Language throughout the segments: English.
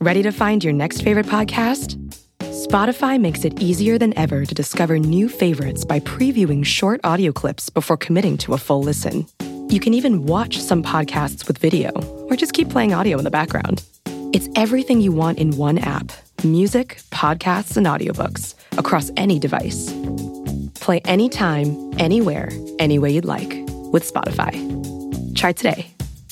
Ready to find your next favorite podcast? Spotify makes it easier than ever to discover new favorites by previewing short audio clips before committing to a full listen. You can even watch some podcasts with video, or just keep playing audio in the background. It's everything you want in one app: music, podcasts, and audiobooks across any device. Play anytime, anywhere, any way you'd like with Spotify. Try today.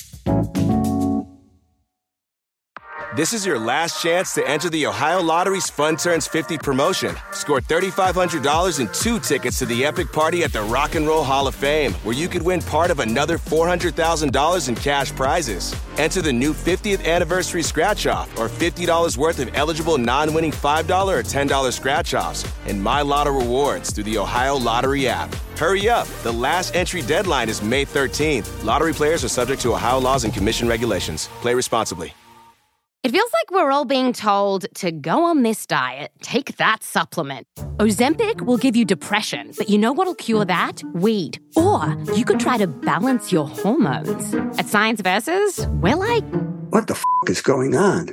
This is your last chance to enter the Ohio Lottery's Fun Turns 50 promotion. Score $3,500 and 2 tickets to the epic party at the Rock and Roll Hall of Fame, where you could win part of another $400,000 in cash prizes. Enter the new 50th anniversary scratch-off or $50 worth of eligible non-winning $5 or $10 scratch-offs and My Lotto rewards through the Ohio Lottery app. Hurry up. The last entry deadline is May 13th. Lottery players are subject to Ohio laws and commission regulations. Play responsibly. It feels like we're all being told to go on this diet, take that supplement. Ozempic will give you depression, but you know what'll cure that? Weed. Or you could try to balance your hormones. At Science Versus, we're like, what the is going on?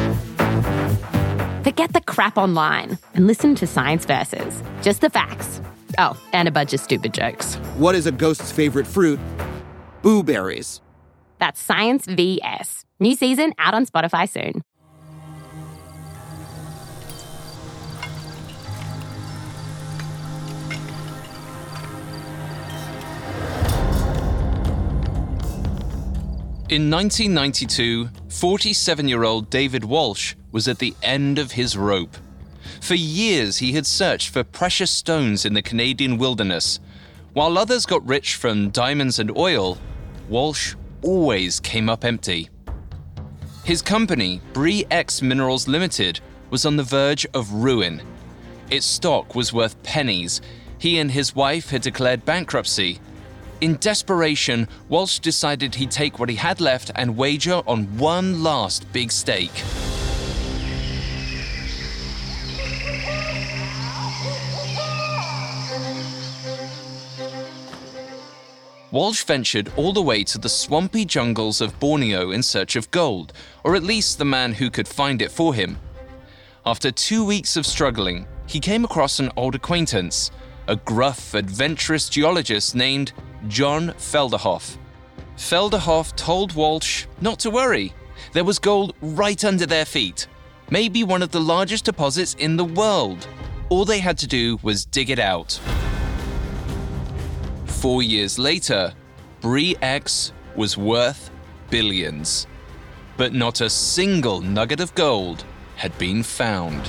Forget the crap online and listen to Science Versus. Just the facts. Oh, and a bunch of stupid jokes. What is a ghost's favorite fruit? Blueberries. That's Science VS. New season out on Spotify soon. In 1992, 47-year-old David Walsh was at the end of his rope. For years, he had searched for precious stones in the Canadian wilderness. While others got rich from diamonds and oil, Walsh always came up empty. His company, Bre-X Minerals Limited, was on the verge of ruin. Its stock was worth pennies. He and his wife had declared bankruptcy. In desperation, Walsh decided he'd take what he had left and wager on one last big stake. Walsh ventured all the way to the swampy jungles of Borneo in search of gold, or at least the man who could find it for him. After 2 weeks of struggling, he came across an old acquaintance, a gruff, adventurous geologist named John Felderhoff. Felderhoff told Walsh not to worry. There was gold right under their feet, maybe one of the largest deposits in the world. All they had to do was dig it out. 4 years later, Bre-X was worth billions. But not a single nugget of gold had been found.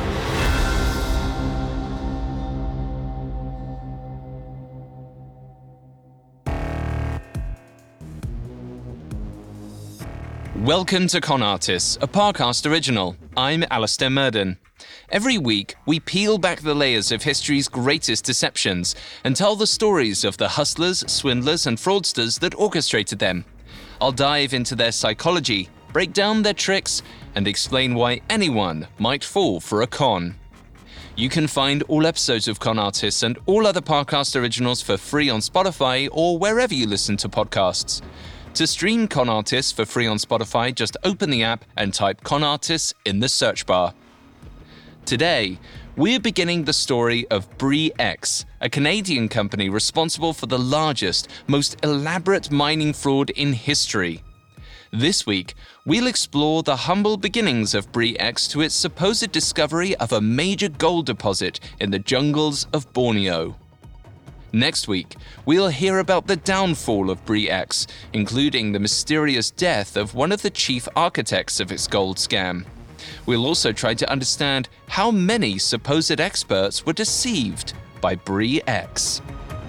Welcome to Con Artists, a Parcast original. I'm Alistair Murden. Every week, we peel back the layers of history's greatest deceptions and tell the stories of the hustlers, swindlers, and fraudsters that orchestrated them. I'll dive into their psychology, break down their tricks, and explain why anyone might fall for a con. You can find all episodes of Con Artists and all other Parcast originals for free on Spotify or wherever you listen to podcasts. To stream Con Artists for free on Spotify, just open the app and type Con Artists in the search bar. Today, we're beginning the story of Bre-X, a Canadian company responsible for the largest, most elaborate mining fraud in history. This week, we'll explore the humble beginnings of Bre-X to its supposed discovery of a major gold deposit in the jungles of Borneo. Next week, we'll hear about the downfall of Bre-X, including the mysterious death of one of the chief architects of its gold scam. We'll also try to understand how many supposed experts were deceived by Bre-X.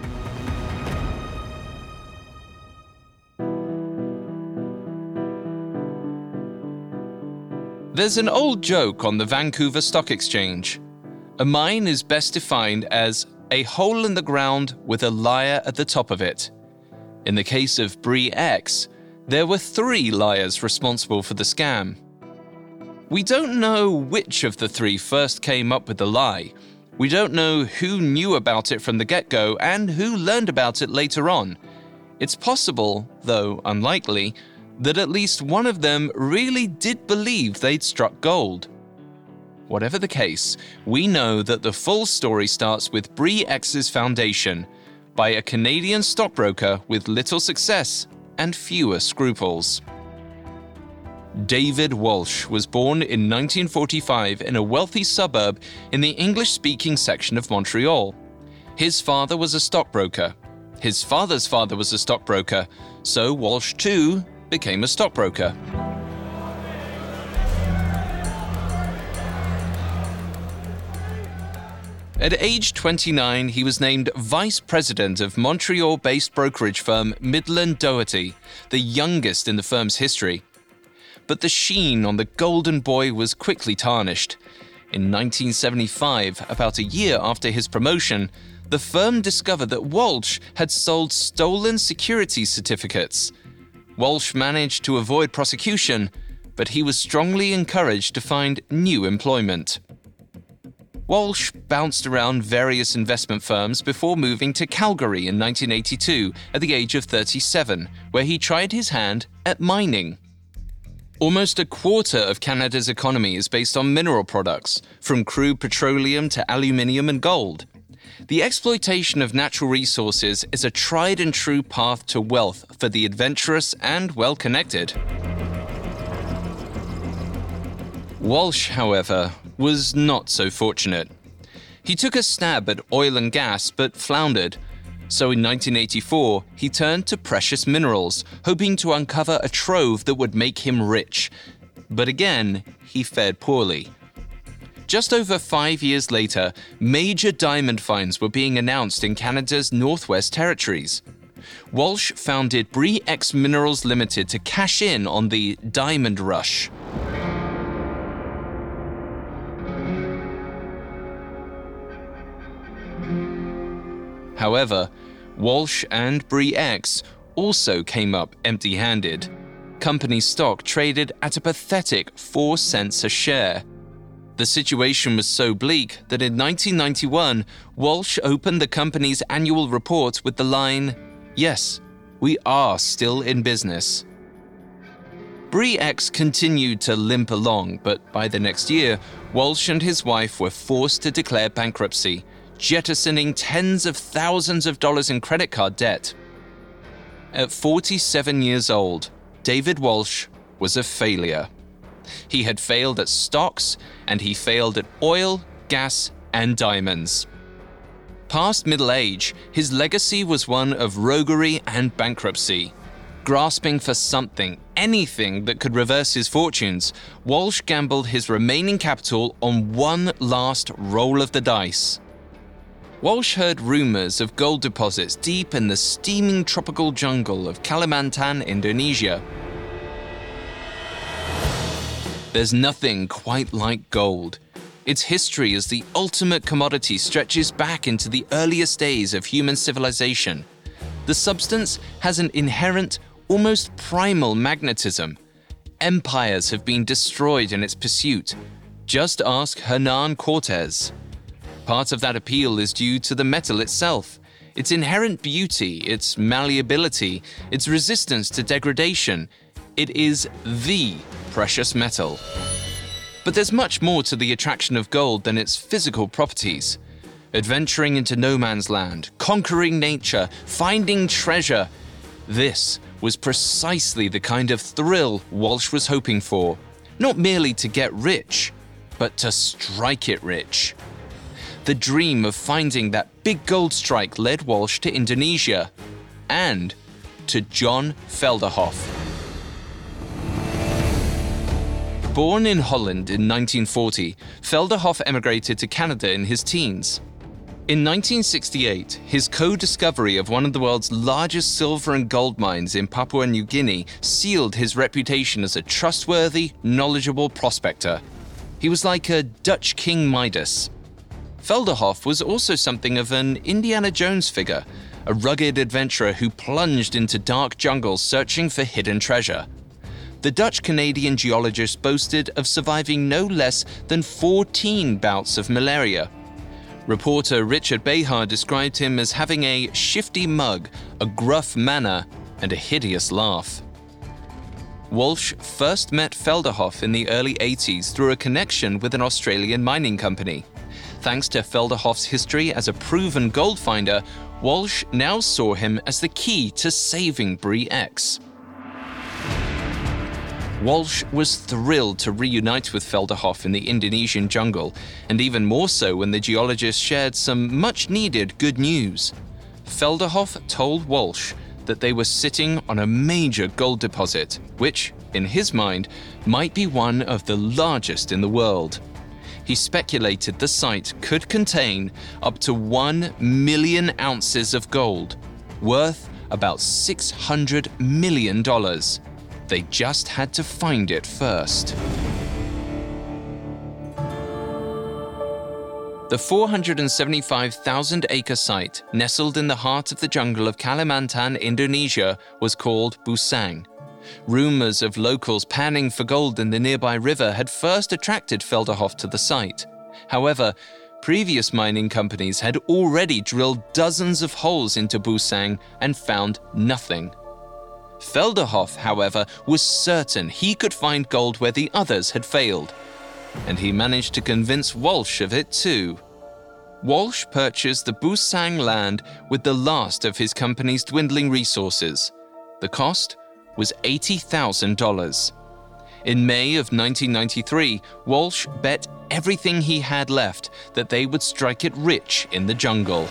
There's an old joke on the Vancouver Stock Exchange. A mine is best defined as a hole in the ground with a liar at the top of it. In the case of Bre-X, there were 3 liars responsible for the scam. We don't know which of the 3 first came up with the lie. We don't know who knew about it from the get-go and who learned about it later on. It's possible, though unlikely, that at least one of them really did believe they'd struck gold. Whatever the case, we know that the full story starts with Bre-X's foundation by a Canadian stockbroker with little success and fewer scruples. David Walsh was born in 1945 in a wealthy suburb in the English-speaking section of Montreal. His father was a stockbroker. His father's father was a stockbroker, so Walsh too became a stockbroker. At age 29, he was named vice president of Montreal-based brokerage firm Midland Doherty, the youngest in the firm's history. But the sheen on the golden boy was quickly tarnished. In 1975, about a year after his promotion, the firm discovered that Walsh had sold stolen security certificates. Walsh managed to avoid prosecution, but he was strongly encouraged to find new employment. Walsh bounced around various investment firms before moving to Calgary in 1982 at the age of 37, where he tried his hand at mining. Almost a quarter of Canada's economy is based on mineral products, from crude petroleum to aluminium and gold. The exploitation of natural resources is a tried and true path to wealth for the adventurous and well-connected. Walsh, however, was not so fortunate. He took a stab at oil and gas but floundered. So in 1984, he turned to precious minerals, hoping to uncover a trove that would make him rich. But again, he fared poorly. Just over 5 years later, major diamond finds were being announced in Canada's Northwest Territories. Walsh founded Bre-X Minerals Limited to cash in on the diamond rush. However, Walsh and Bre-X also came up empty-handed. Company stock traded at a pathetic 4 cents a share. The situation was so bleak that in 1991, Walsh opened the company's annual report with the line, "Yes, we are still in business." Bre-X continued to limp along, but by the next year, Walsh and his wife were forced to declare bankruptcy, jettisoning tens of thousands of dollars in credit card debt. At 47 years old, David Walsh was a failure. He had failed at stocks, and he failed at oil, gas, and diamonds. Past middle age, his legacy was one of roguery and bankruptcy. Grasping for something, anything that could reverse his fortunes, Walsh gambled his remaining capital on one last roll of the dice. Walsh heard rumors of gold deposits deep in the steaming tropical jungle of Kalimantan, Indonesia. There's nothing quite like gold. Its history as the ultimate commodity stretches back into the earliest days of human civilization. The substance has an inherent, almost primal magnetism. Empires have been destroyed in its pursuit. Just ask Hernan Cortés. Part of that appeal is due to the metal itself, its inherent beauty, its malleability, its resistance to degradation. It is the precious metal. But there's much more to the attraction of gold than its physical properties. Adventuring into no man's land, conquering nature, finding treasure. This was precisely the kind of thrill Walsh was hoping for. Not merely to get rich, but to strike it rich. The dream of finding that big gold strike led Walsh to Indonesia and to John Velderhof. Born in Holland in 1940, Velderhof emigrated to Canada in his teens. In 1968, his co-discovery of one of the world's largest silver and gold mines in Papua New Guinea sealed his reputation as a trustworthy, knowledgeable prospector. He was like a Dutch King Midas. Velderhof was also something of an Indiana Jones figure, a rugged adventurer who plunged into dark jungles searching for hidden treasure. The Dutch-Canadian geologist boasted of surviving no less than 14 bouts of malaria. Reporter Richard Behar described him as having a shifty mug, a gruff manner, and a hideous laugh. Walsh first met Felderhoff in the early 80s through a connection with an Australian mining company. Thanks to Felderhoff's history as a proven gold finder, Walsh now saw him as the key to saving Bre-X. Walsh was thrilled to reunite with Felderhoff in the Indonesian jungle, and even more so when the geologist shared some much-needed good news. Felderhoff told Walsh that they were sitting on a major gold deposit, which, in his mind, might be one of the largest in the world. He speculated the site could contain up to 1 million ounces of gold, worth about $600 million. They just had to find it first. The 475,000-acre site, nestled in the heart of the jungle of Kalimantan, Indonesia, was called Busang. Rumors of locals panning for gold in the nearby river had first attracted Felderhoff to the site. However, previous mining companies had already drilled dozens of holes into Busang and found nothing. Felderhoff, however, was certain he could find gold where the others had failed. And he managed to convince Walsh of it too. Walsh purchased the Busang land with the last of his company's dwindling resources. The cost was $80,000. In May of 1993, Walsh bet everything he had left that they would strike it rich in the jungle.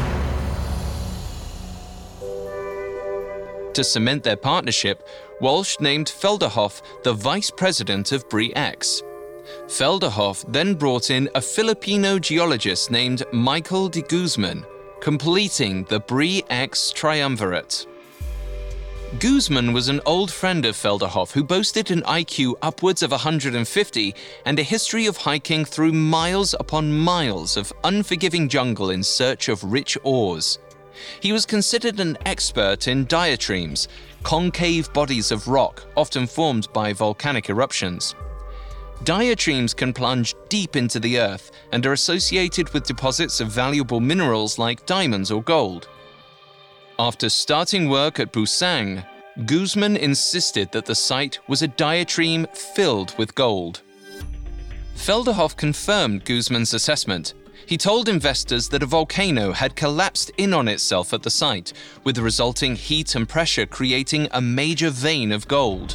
To cement their partnership, Walsh named Felderhoff the vice president of Bre-X. Felderhoff then brought in a Filipino geologist named Michael de Guzman, completing the Bre-X triumvirate. Guzman was an old friend of Felderhoff who boasted an IQ upwards of 150 and a history of hiking through miles upon miles of unforgiving jungle in search of rich ores. He was considered an expert in diatremes, concave bodies of rock often formed by volcanic eruptions. Diatremes can plunge deep into the earth and are associated with deposits of valuable minerals like diamonds or gold. After starting work at Busang, Guzman insisted that the site was a diatreme filled with gold. Felderhoff confirmed Guzman's assessment. He told investors that a volcano had collapsed in on itself at the site, with the resulting heat and pressure creating a major vein of gold.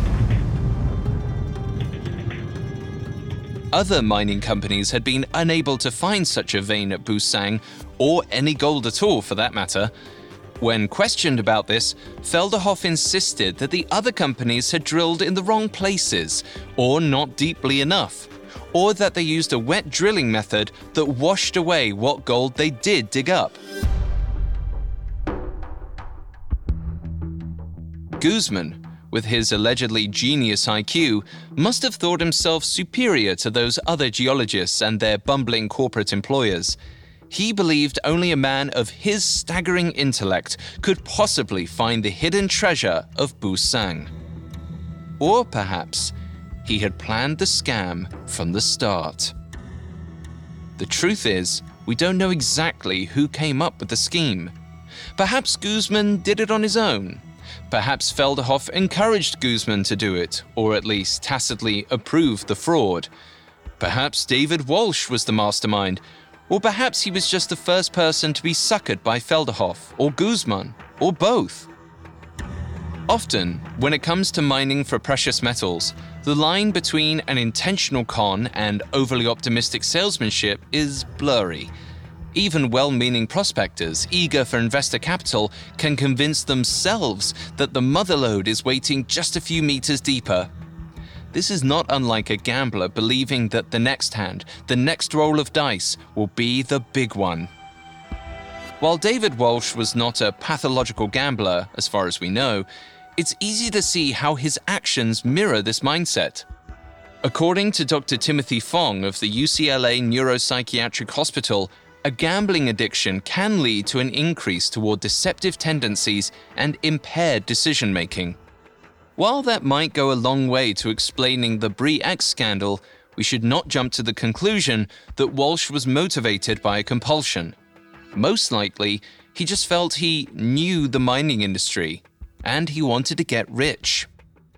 Other mining companies had been unable to find such a vein at Busang, or any gold at all for that matter. When questioned about this, Felderhoff insisted that the other companies had drilled in the wrong places, or not deeply enough, or that they used a wet drilling method that washed away what gold they did dig up. Guzman, with his allegedly genius IQ, must have thought himself superior to those other geologists and their bumbling corporate employers. He believed only a man of his staggering intellect could possibly find the hidden treasure of Busang. Or perhaps he had planned the scam from the start. The truth is, we don't know exactly who came up with the scheme. Perhaps Guzman did it on his own. Perhaps Felderhoff encouraged Guzman to do it, or at least tacitly approved the fraud. Perhaps David Walsh was the mastermind, or perhaps he was just the first person to be suckered by Felderhoff, or Guzman, or both. Often, when it comes to mining for precious metals, the line between an intentional con and overly optimistic salesmanship is blurry. Even well-meaning prospectors, eager for investor capital, can convince themselves that the mother lode is waiting just a few meters deeper. This is not unlike a gambler believing that the next hand, the next roll of dice, will be the big one. While David Walsh was not a pathological gambler, as far as we know, it's easy to see how his actions mirror this mindset. According to Dr. Timothy Fong of the UCLA Neuropsychiatric Hospital, a gambling addiction can lead to an increase toward deceptive tendencies and impaired decision-making. While that might go a long way to explaining the Bre-X scandal, we should not jump to the conclusion that Walsh was motivated by a compulsion. Most likely, he just felt he knew the mining industry, and he wanted to get rich.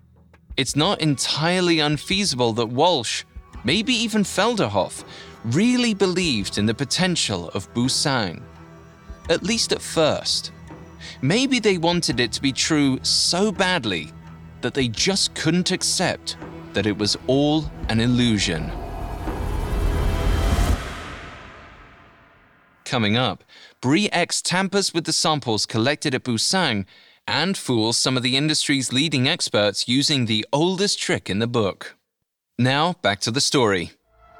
It's not entirely unfeasible that Walsh, maybe even Felderhoff, really believed in the potential of Busang. At least at first. Maybe they wanted it to be true so badly that they just couldn't accept that it was all an illusion. Coming up, Bre-X tampers with the samples collected at Busang and fools some of the industry's leading experts using the oldest trick in the book. Now, back to the story.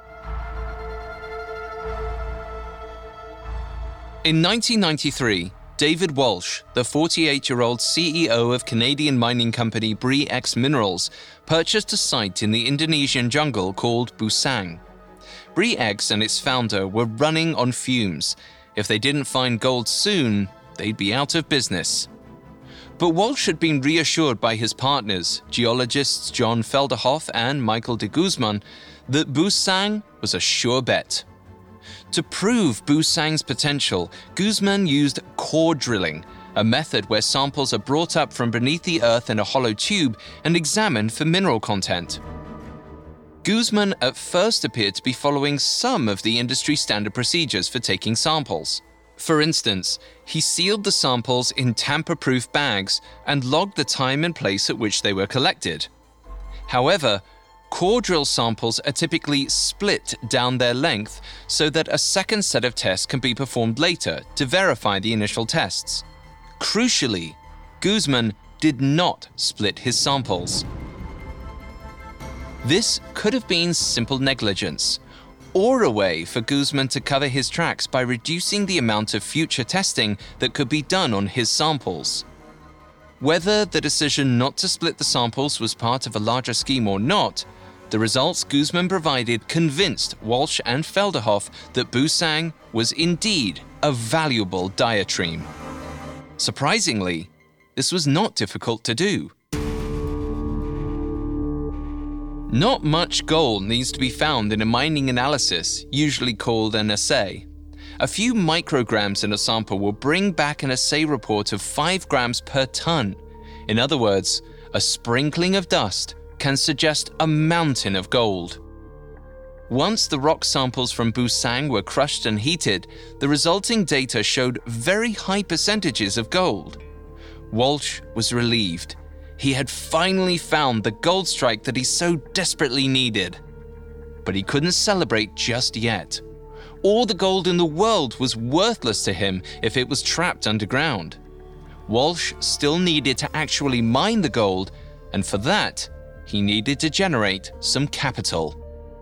In 1993, David Walsh, the 48-year-old CEO of Canadian mining company Bre-X Minerals, purchased a site in the Indonesian jungle called Busang. Bre-X and its founder were running on fumes. If they didn't find gold soon, they'd be out of business. But Walsh had been reassured by his partners, geologists John Felderhoff and Michael de Guzman, that Busang was a sure bet. To prove Busang's potential, Guzman used core drilling, a method where samples are brought up from beneath the earth in a hollow tube and examined for mineral content. Guzman at first appeared to be following some of the industry standard procedures for taking samples. For instance, he sealed the samples in tamper-proof bags and logged the time and place at which they were collected. However, core drill samples are typically split down their length so that a second set of tests can be performed later to verify the initial tests. Crucially, Guzman did not split his samples. This could have been simple negligence, or a way for Guzman to cover his tracks by reducing the amount of future testing that could be done on his samples. Whether the decision not to split the samples was part of a larger scheme or not, the results Guzman provided convinced Walsh and Felderhoff that Busang was indeed a valuable diatreme. Surprisingly, this was not difficult to do. Not much gold needs to be found in a mining analysis, usually called an assay. A few micrograms in a sample will bring back an assay report of 5 grams per ton. In other words, a sprinkling of dust can suggest a mountain of gold. Once the rock samples from Busang were crushed and heated, the resulting data showed very high percentages of gold. Walsh was relieved. He had finally found the gold strike that he so desperately needed. But he couldn't celebrate just yet. All the gold in the world was worthless to him if it was trapped underground. Walsh still needed to actually mine the gold, and for that, he needed to generate some capital.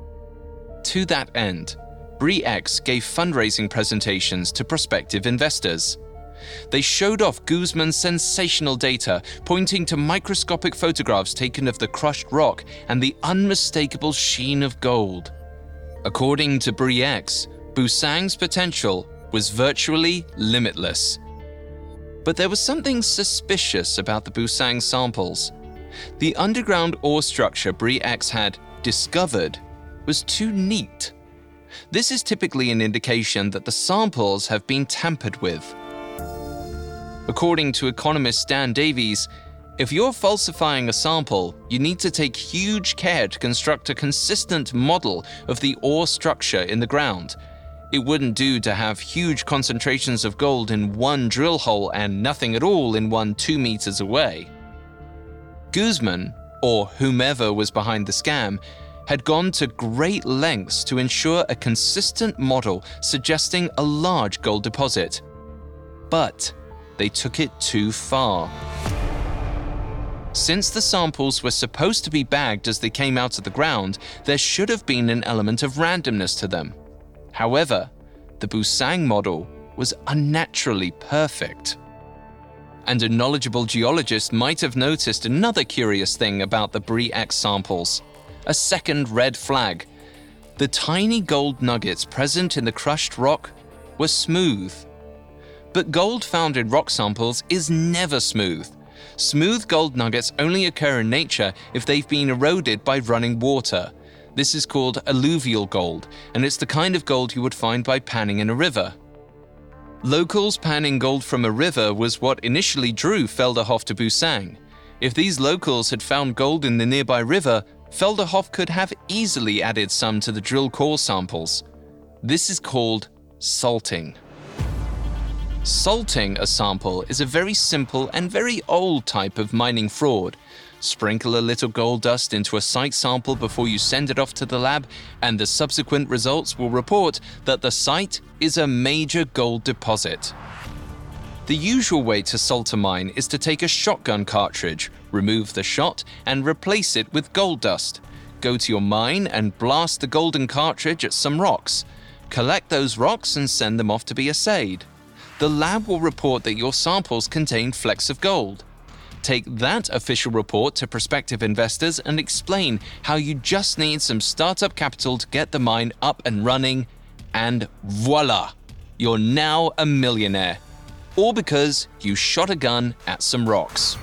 To that end, Bre-X gave fundraising presentations to prospective investors. They showed off Guzman's sensational data, pointing to microscopic photographs taken of the crushed rock and the unmistakable sheen of gold. According to Bre-X, Busang's potential was virtually limitless. But there was something suspicious about the Busang samples. The underground ore structure Bre-X had discovered was too neat. This is typically an indication that the samples have been tampered with. According to economist Dan Davies, if you're falsifying a sample, you need to take huge care to construct a consistent model of the ore structure in the ground. It wouldn't do to have huge concentrations of gold in one drill hole and nothing at all in one 2 meters away. Guzman, or whomever was behind the scam, had gone to great lengths to ensure a consistent model suggesting a large gold deposit. But they took it too far. Since the samples were supposed to be bagged as they came out of the ground, there should have been an element of randomness to them. However, the Busang model was unnaturally perfect. And a knowledgeable geologist might have noticed another curious thing about the Bre-X samples. A second red flag. The tiny gold nuggets present in the crushed rock were smooth. But gold found in rock samples is never smooth. Smooth gold nuggets only occur in nature if they've been eroded by running water. This is called alluvial gold, and it's the kind of gold you would find by panning in a river. Locals panning gold from a river was what initially drew Felderhoff to Busang. If these locals had found gold in the nearby river, Felderhoff could have easily added some to the drill core samples. This is called salting. Salting a sample is a very simple and very old type of mining fraud. Sprinkle a little gold dust into a site sample before you send it off to the lab, and the subsequent results will report that the site is a major gold deposit. The usual way to salt a mine is to take a shotgun cartridge, remove the shot, and replace it with gold dust. Go to your mine and blast the golden cartridge at some rocks. Collect those rocks and send them off to be assayed. The lab will report that your samples contain flecks of gold. Take that official report to prospective investors and explain how you just need some startup capital to get the mine up and running, and voila! You're now a millionaire. All because you shot a gun at some rocks.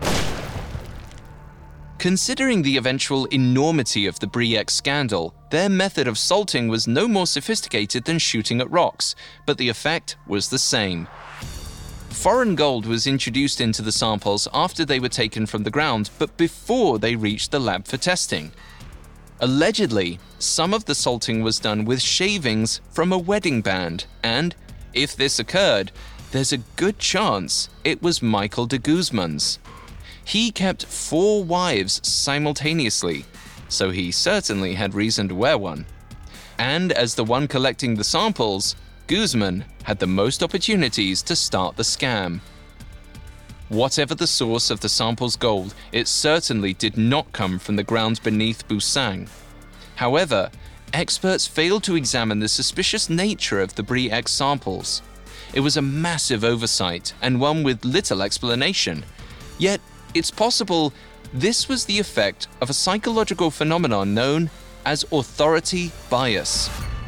Considering the eventual enormity of the Bre-X scandal, their method of salting was no more sophisticated than shooting at rocks, but the effect was the same. Foreign gold was introduced into the samples after they were taken from the ground, but before they reached the lab for testing. Allegedly, some of the salting was done with shavings from a wedding band, and if this occurred, there's a good chance it was Michael de Guzman's. He kept 4 wives simultaneously, so he certainly had reason to wear one. And as the one collecting the samples, Guzman had the most opportunities to start the scam. Whatever the source of the sample's gold, it certainly did not come from the ground beneath Busang. However, experts failed to examine the suspicious nature of the Bre-X samples. It was a massive oversight and one with little explanation. Yet, it's possible this was the effect of a psychological phenomenon known as authority bias.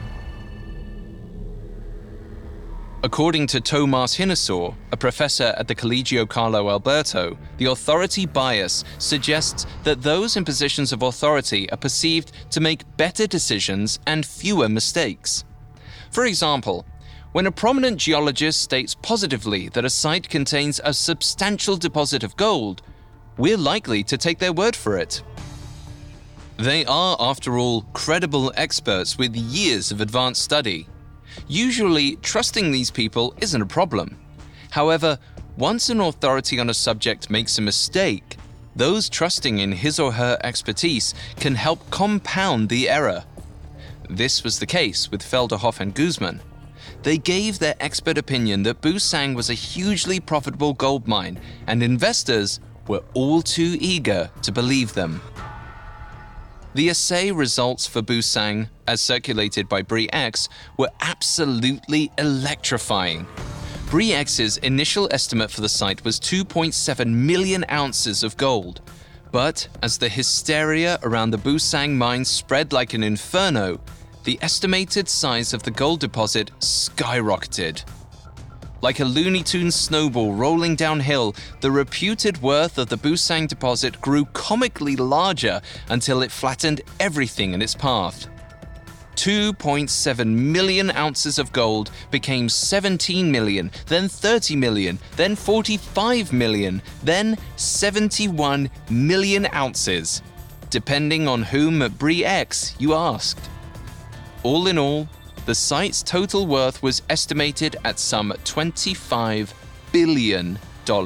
According to Tomas Hinnesor, a professor at the Collegio Carlo Alberto, the authority bias suggests that those in positions of authority are perceived to make better decisions and fewer mistakes. For example, when a prominent geologist states positively that a site contains a substantial deposit of gold, we're likely to take their word for it. They are, after all, credible experts with years of advanced study. Usually, trusting these people isn't a problem. However, once an authority on a subject makes a mistake, those trusting in his or her expertise can help compound the error. This was the case with Felderhoff and Guzman. They gave their expert opinion that Busang was a hugely profitable gold mine, and investors were all too eager to believe them. The assay results for Busang, as circulated by Bre-X, were absolutely electrifying. Bre-X's initial estimate for the site was 2.7 million ounces of gold. But as the hysteria around the Busang mine spread like an inferno, the estimated size of the gold deposit skyrocketed. Like a Looney Tunes snowball rolling downhill, the reputed worth of the Busang deposit grew comically larger until it flattened everything in its path. 2.7 million ounces of gold became 17 million, then 30 million, then 45 million, then 71 million ounces, depending on whom at Bre-X you asked. All in all, the site's total worth was estimated at some $25 billion.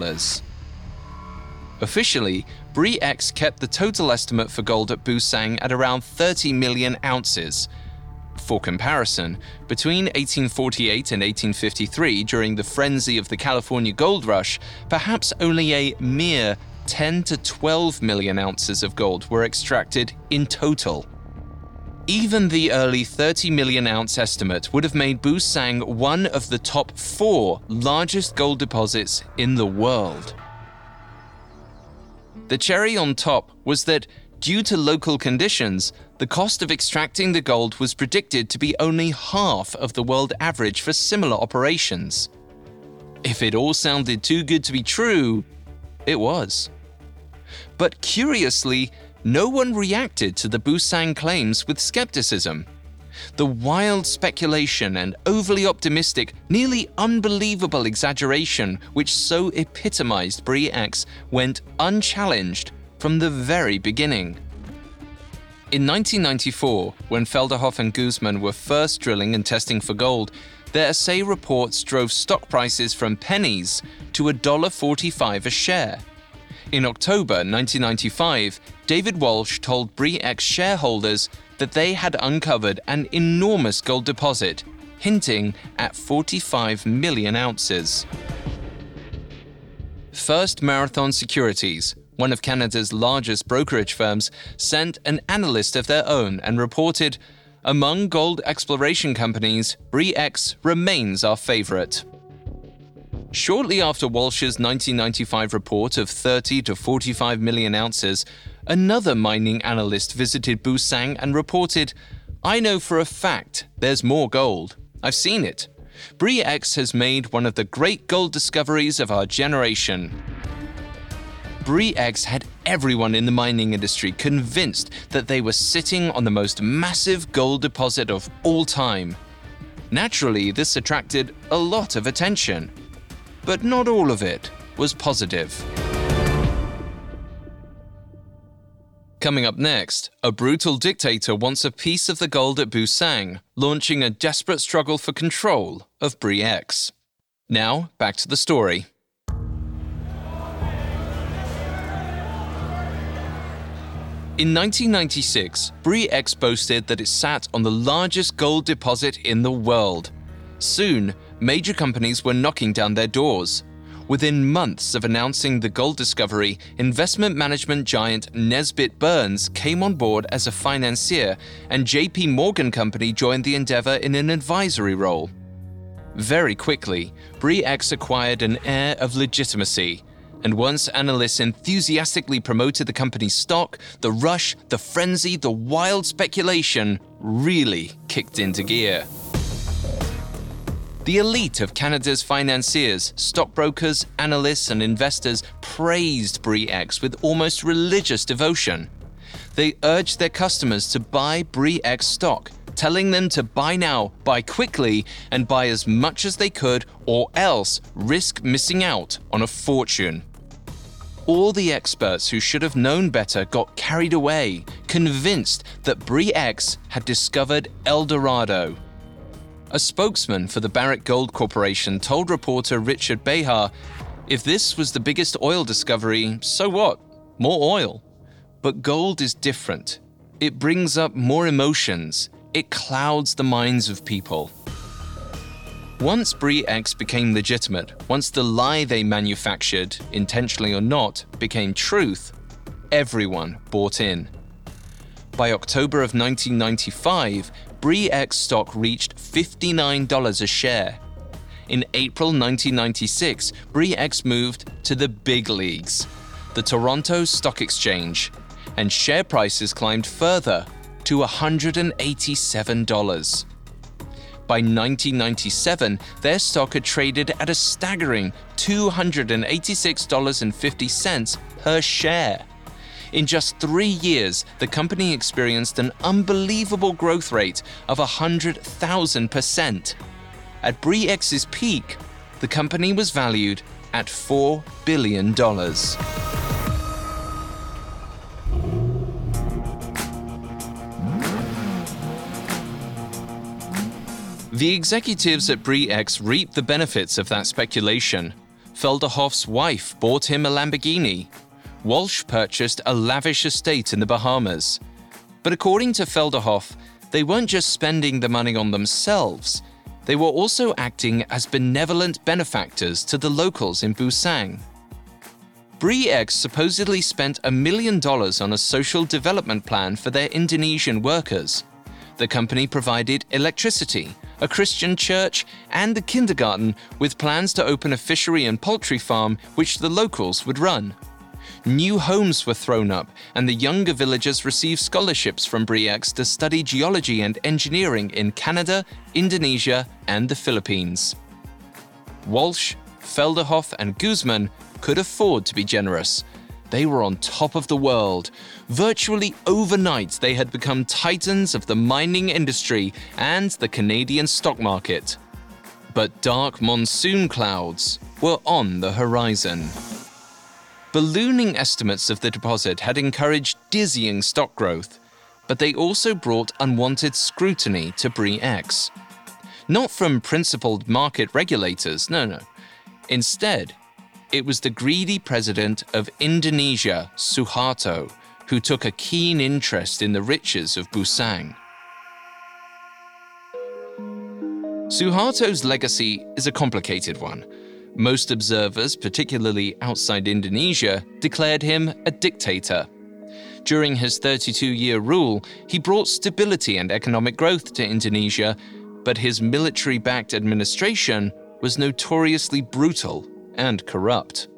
Officially, Bre-X kept the total estimate for gold at Busang at around 30 million ounces. For comparison, between 1848 and 1853, during the frenzy of the California gold rush, perhaps only a mere 10 to 12 million ounces of gold were extracted in total. Even the early 30 million ounce estimate would have made Busang one of the top 4 largest gold deposits in the world. The cherry on top was that, due to local conditions, the cost of extracting the gold was predicted to be only half of the world average for similar operations. If it all sounded too good to be true, it was. But curiously, no one reacted to the Busang claims with skepticism. The wild speculation and overly optimistic, nearly unbelievable exaggeration which so epitomized Bre-X went unchallenged from the very beginning. In 1994, when Felderhoff and Guzman were first drilling and testing for gold, their assay reports drove stock prices from pennies to $1.45 a share. In October 1995, David Walsh told Bre-X shareholders that they had uncovered an enormous gold deposit, hinting at 45 million ounces. First Marathon Securities, one of Canada's largest brokerage firms, sent an analyst of their own and reported, "Among gold exploration companies, Bre-X remains our favorite." Shortly after Walsh's 1995 report of 30 to 45 million ounces, another mining analyst visited Busang and reported, "I know for a fact there's more gold. I've seen it. Bre-X has made one of the great gold discoveries of our generation." Bre-X had everyone in the mining industry convinced that they were sitting on the most massive gold deposit of all time. Naturally, this attracted a lot of attention. But not all of it was positive. Coming up next, a brutal dictator wants a piece of the gold at Busang, launching a desperate struggle for control of Bre-X. Now, back to the story. In 1996, Bre-X boasted that it sat on the largest gold deposit in the world. Soon, major companies were knocking down their doors. Within months of announcing the gold discovery, investment management giant Nesbitt Burns came on board as a financier, and JP Morgan Company joined the endeavor in an advisory role. Very quickly, Bre-X acquired an air of legitimacy, and once analysts enthusiastically promoted the company's stock, the rush, the frenzy, the wild speculation really kicked into gear. The elite of Canada's financiers, stockbrokers, analysts, and investors praised Bre-X with almost religious devotion. They urged their customers to buy Bre-X stock, telling them to buy now, buy quickly, and buy as much as they could, or else risk missing out on a fortune. All the experts who should have known better got carried away, convinced that Bre-X had discovered El Dorado. A spokesman for the Barrick Gold Corporation told reporter Richard Behar, "If this was the biggest oil discovery, so what? More oil. But gold is different. It brings up more emotions. It clouds the minds of people." Once Bre-X became legitimate, once the lie they manufactured, intentionally or not, became truth, everyone bought in. By October of 1995, Bre-X stock reached $59 a share. In April 1996, Bre-X moved to the big leagues, the Toronto Stock Exchange, and share prices climbed further to $187. By 1997, their stock had traded at a staggering $286.50 per share. In just 3 years, the company experienced an unbelievable growth rate of 100,000%. At Bre-X's peak, the company was valued at $4 billion. The executives at Bre-X reaped the benefits of that speculation. Felderhoff's wife bought him a Lamborghini. Walsh purchased a lavish estate in the Bahamas. But according to Felderhoff, they weren't just spending the money on themselves, they were also acting as benevolent benefactors to the locals in Busang. Bre-X supposedly spent $1 million on a social development plan for their Indonesian workers. The company provided electricity, a Christian church, and a kindergarten with plans to open a fishery and poultry farm which the locals would run. New homes were thrown up, and the younger villagers received scholarships from Bre-X to study geology and engineering in Canada, Indonesia, and the Philippines. Walsh, Felderhoff, and Guzman could afford to be generous. They were on top of the world. Virtually overnight, they had become titans of the mining industry and the Canadian stock market. But dark monsoon clouds were on the horizon. Ballooning estimates of the deposit had encouraged dizzying stock growth, but they also brought unwanted scrutiny to Bre-X. Not from principled market regulators, no. Instead, it was the greedy president of Indonesia, Suharto, who took a keen interest in the riches of Busang. Suharto's legacy is a complicated one. Most observers, particularly outside Indonesia, declared him a dictator. During his 32-year rule, he brought stability and economic growth to Indonesia, but his military-backed administration was notoriously brutal and corrupt.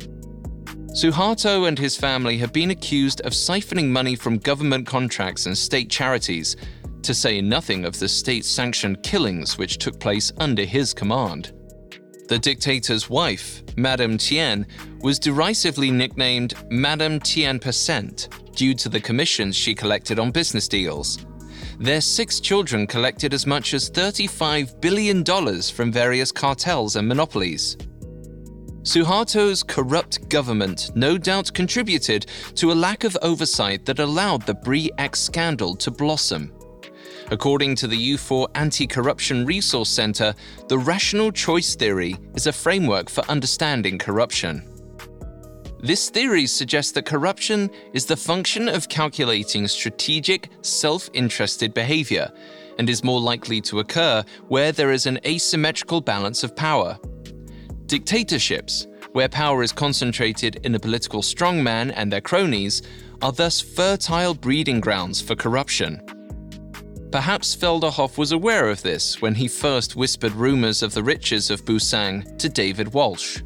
Suharto and his family have been accused of siphoning money from government contracts and state charities, to say nothing of the state-sanctioned killings which took place under his command. The dictator's wife, Madame Tien, was derisively nicknamed Madame Tien% due to the commissions she collected on business deals. Their 6 children collected as much as $35 billion from various cartels and monopolies. Suharto's corrupt government no doubt contributed to a lack of oversight that allowed the Bre-X scandal to blossom. According to the U4 Anti-Corruption Resource Center, the rational choice theory is a framework for understanding corruption. This theory suggests that corruption is the function of calculating strategic, self-interested behavior and is more likely to occur where there is an asymmetrical balance of power. Dictatorships, where power is concentrated in a political strongman and their cronies, are thus fertile breeding grounds for corruption. Perhaps Felderhoff was aware of this when he first whispered rumors of the riches of Busang to David Walsh.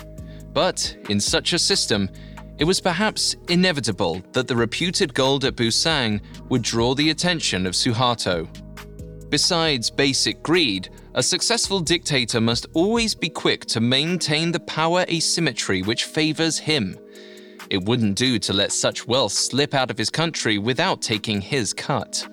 But in such a system, it was perhaps inevitable that the reputed gold at Busang would draw the attention of Suharto. Besides basic greed, a successful dictator must always be quick to maintain the power asymmetry which favors him. It wouldn't do to let such wealth slip out of his country without taking his cut.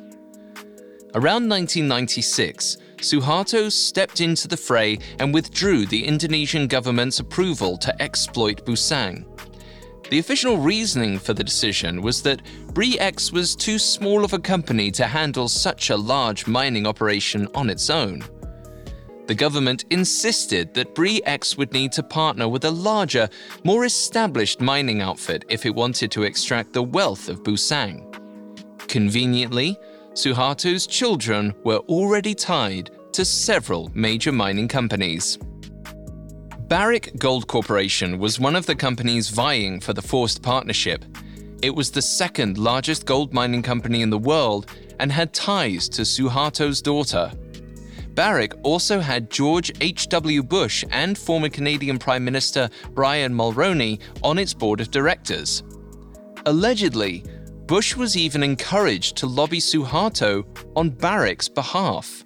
Around 1996, Suharto stepped into the fray and withdrew the Indonesian government's approval to exploit Busang. The official reasoning for the decision was that Bre-X was too small of a company to handle such a large mining operation on its own. The government insisted that Bre-X would need to partner with a larger, more established mining outfit if it wanted to extract the wealth of Busang. Conveniently, Suharto's children were already tied to several major mining companies. Barrick Gold Corporation was one of the companies vying for the forced partnership. It was the second largest gold mining company in the world and had ties to Suharto's daughter. Barrick also had George H.W. Bush and former Canadian Prime Minister Brian Mulroney on its board of directors. Allegedly, Bush was even encouraged to lobby Suharto on Barrick's behalf.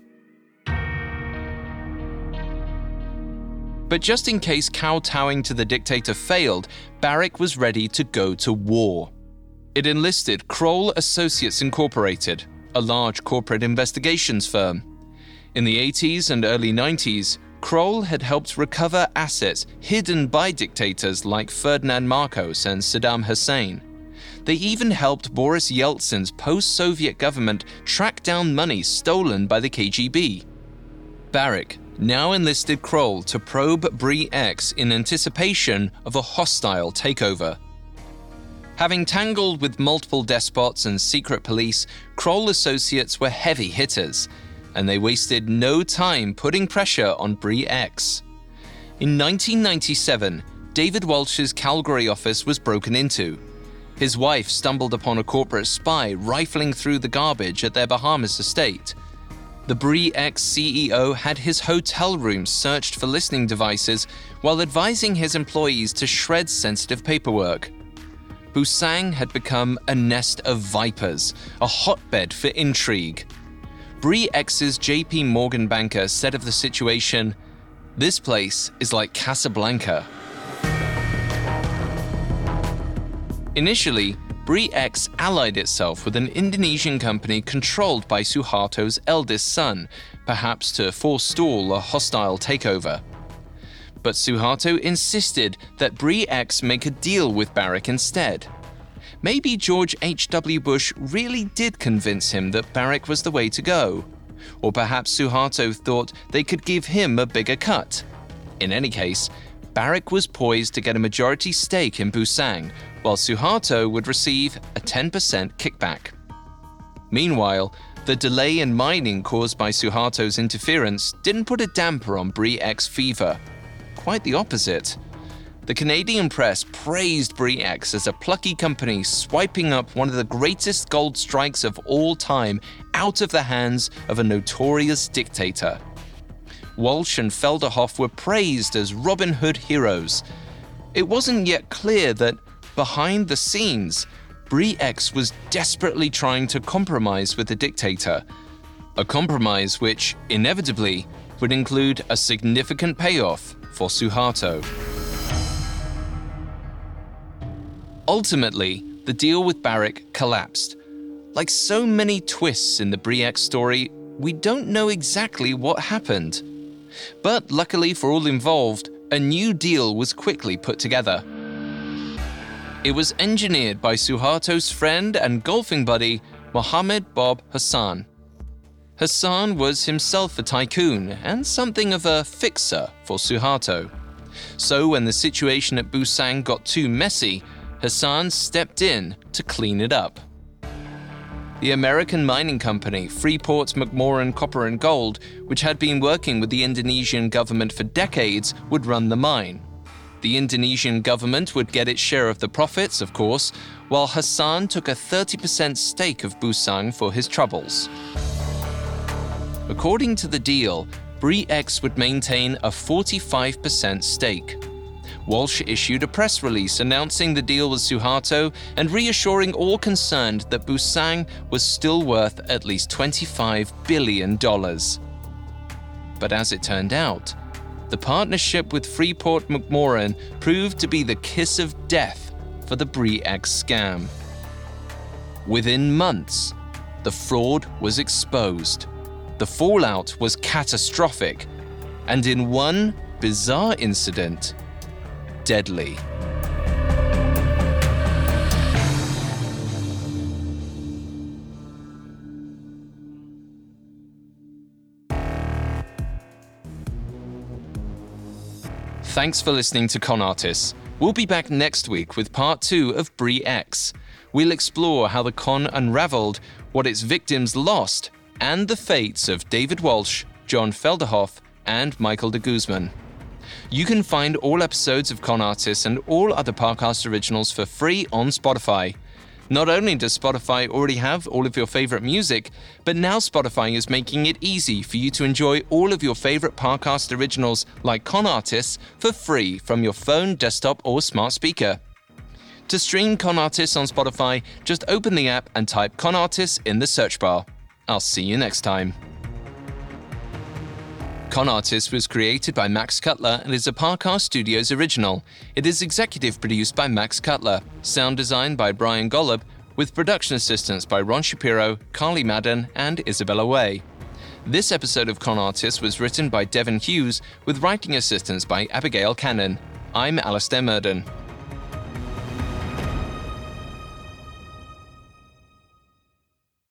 But just in case kowtowing to the dictator failed, Barrick was ready to go to war. It enlisted Kroll Associates Incorporated, a large corporate investigations firm. In the 80s and early 90s, Kroll had helped recover assets hidden by dictators like Ferdinand Marcos and Saddam Hussein. They even helped Boris Yeltsin's post-Soviet government track down money stolen by the KGB. Barrick now enlisted Kroll to probe Bre-X in anticipation of a hostile takeover. Having tangled with multiple despots and secret police, Kroll Associates were heavy hitters, and they wasted no time putting pressure on Bre-X. In 1997, David Walsh's Calgary office was broken into. His wife stumbled upon a corporate spy rifling through the garbage at their Bahamas estate. The Bre-X CEO had his hotel room searched for listening devices while advising his employees to shred sensitive paperwork. Busang had become a nest of vipers, a hotbed for intrigue. Bre-X's JP Morgan banker said of the situation, "This place is like Casablanca." Initially, BRIX allied itself with an Indonesian company controlled by Suharto's eldest son, perhaps to forestall a hostile takeover. But Suharto insisted that BRIX make a deal with Barrick instead. Maybe George H.W. Bush really did convince him that Barrick was the way to go. Or perhaps Suharto thought they could give him a bigger cut. In any case, Barrick was poised to get a majority stake in Busang, while Suharto would receive a 10% kickback. Meanwhile, the delay in mining caused by Suharto's interference didn't put a damper on BRIX fever. Quite the opposite. The Canadian press praised BRIX as a plucky company swiping up one of the greatest gold strikes of all time out of the hands of a notorious dictator. Walsh and Felderhoff were praised as Robin Hood heroes. It wasn't yet clear that, behind the scenes, BRIX was desperately trying to compromise with the dictator. A compromise which, inevitably, would include a significant payoff for Suharto. Ultimately, the deal with Barrick collapsed. Like so many twists in the BRIX story, we don't know exactly what happened. But luckily for all involved, a new deal was quickly put together. It was engineered by Suharto's friend and golfing buddy, Mohammed Bob Hassan. Hassan was himself a tycoon and something of a fixer for Suharto. So when the situation at Busang got too messy, Hassan stepped in to clean it up. The American mining company Freeport-McMoRan Copper and Gold, which had been working with the Indonesian government for decades, would run the mine. The Indonesian government would get its share of the profits, of course, while Hassan took a 30% stake of Busang for his troubles. According to the deal, BRIX would maintain a 45% stake. Walsh issued a press release announcing the deal with Suharto and reassuring all concerned that Busang was still worth at least $25 billion. But as it turned out, the partnership with Freeport-McMoRan proved to be the kiss of death for the BRIX scam. Within months, the fraud was exposed. The fallout was catastrophic, and in one bizarre incident, deadly. Thanks for listening to Con Artists. We'll be back next week with part 2 of BRIX. We'll explore how the con unraveled, what its victims lost, and the fates of David Walsh, John Felderhoff, and Michael de Guzman. You can find all episodes of Con Artists and all other Parcast originals for free on Spotify. Not only does Spotify already have all of your favorite music, but now Spotify is making it easy for you to enjoy all of your favorite Parcast originals like Con Artists for free from your phone, desktop, or smart speaker. To stream Con Artists on Spotify, just open the app and type Con Artists in the search bar. I'll see you next time. Con Artists was created by Max Cutler and is a Parcast Studios original. It is executive produced by Max Cutler, sound design by Brian Golub, with production assistance by Ron Shapiro, Carly Madden, and Isabella Way. This episode of Con Artists was written by Devin Hughes, with writing assistance by Abigail Cannon. I'm Alastair Murden.